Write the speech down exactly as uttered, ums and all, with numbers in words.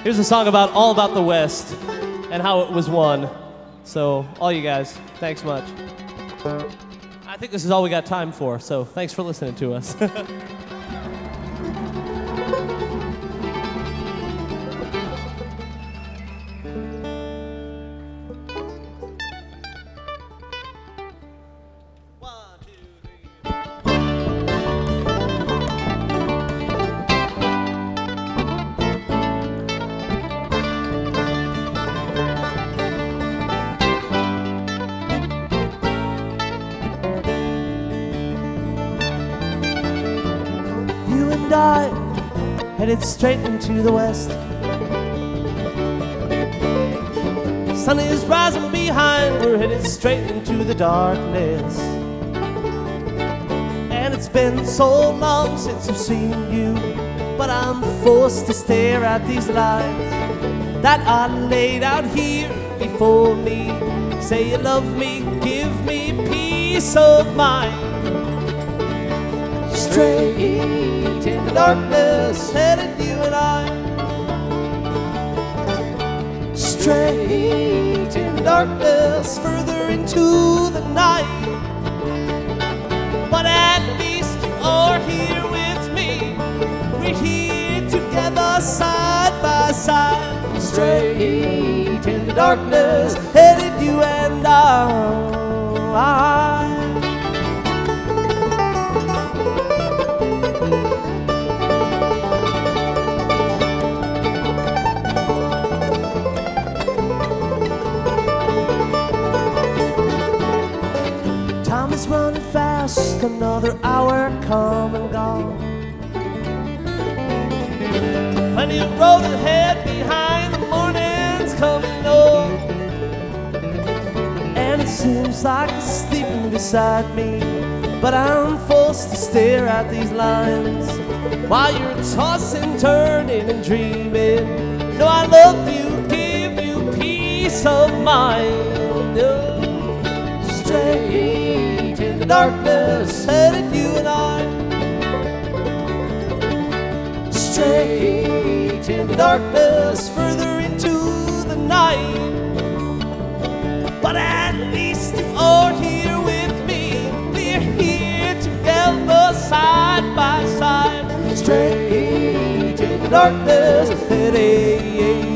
Here's a song about all about the West and how it was won. So, all you guys, thanks much. I think this is all we got time for, so thanks for listening to us. And I headed straight into the west. Sun is rising behind, we're headed straight into the darkness. And it's been so long since I've seen you, but I'm forced to stare at these lines that are laid out here before me. Say you love me, give me peace of mind. Straight in the darkness, headed you and I. Straight in the darkness, further into the night. But at least you are here with me. We're here together, side by side. Straight in the darkness, headed you and I. Time is running fast, another hour come and gone. Plenty of road ahead, behind the morning's coming on. And it seems like it's sleeping beside me, but I'm forced to stare at these lines while you're tossing, turning and dreaming. No, I love you, give you peace of mind. Oh, straight in the darkness, headed you and I. Straight in the darkness, further into the night. But at least you are here with me. We're here together, side by side. Straight in the darkness, headed